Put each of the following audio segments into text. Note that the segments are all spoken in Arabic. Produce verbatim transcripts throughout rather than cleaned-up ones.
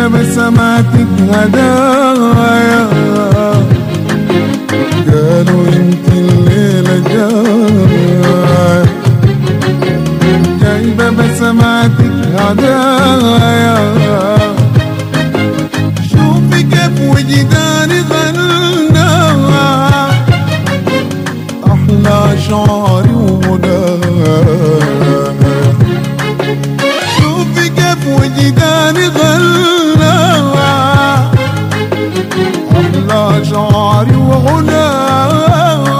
بسماتك هدايا، قالوا انت الليلة جاية، جايبة بسماتك هدايا. شوفي كيف وجداني غنى أحلى شعري ومنايا. شوفي كيف وجداني غنى أحلى شعري وغنايا.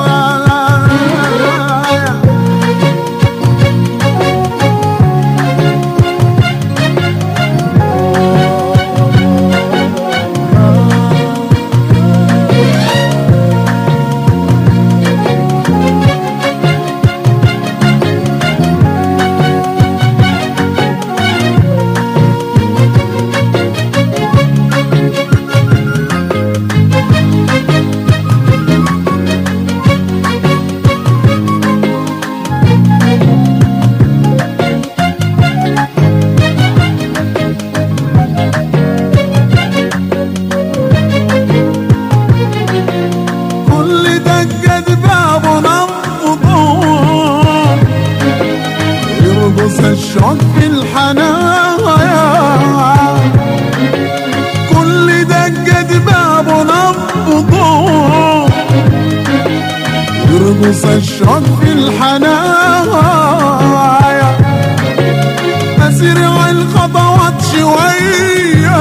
الشوق في الحنايا، كل دقة باب نبضه يرقص الشوق في الحنايا. أسرع الخطوات شوية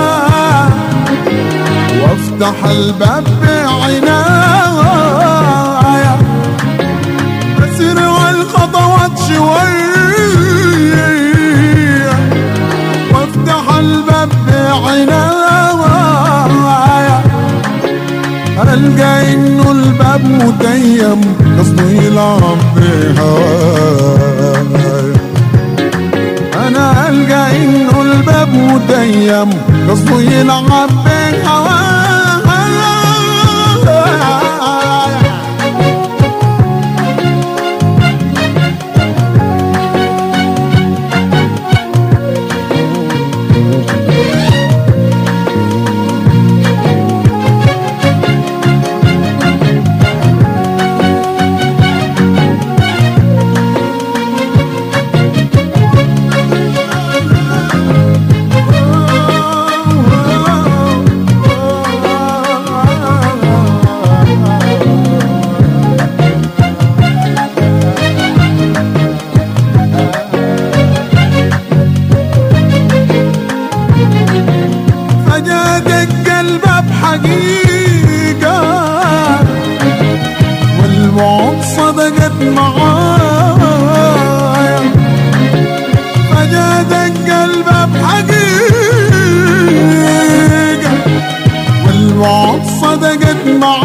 وافتح الباب بعناية. أسرع الخطوات شوية وافتح الباب بعناية. ألقى إنه الباب متيم قصده يلعب بهوايا. أنا ألقى إنه الباب متيم قصده يلعب بهوايا. حقيقة والوعد صدقت معايا. فجأة دق الباب حقيقة والوعد صدقت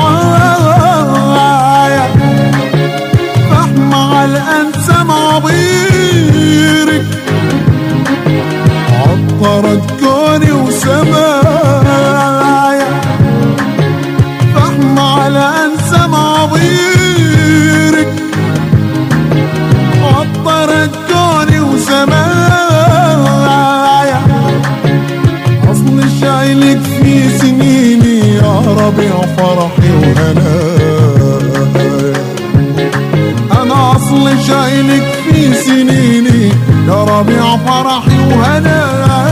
معايا. فاحمى على الأنسى معبيرك عطرت كوني وسمايا. على أنسى معبيرك عطرت كوني وسمايا. أصل شايلك في سنيني يا ربيع فرحي وهنايا. أنا أصل شايلك في سنيني يا ربيع فرحي وهنايا.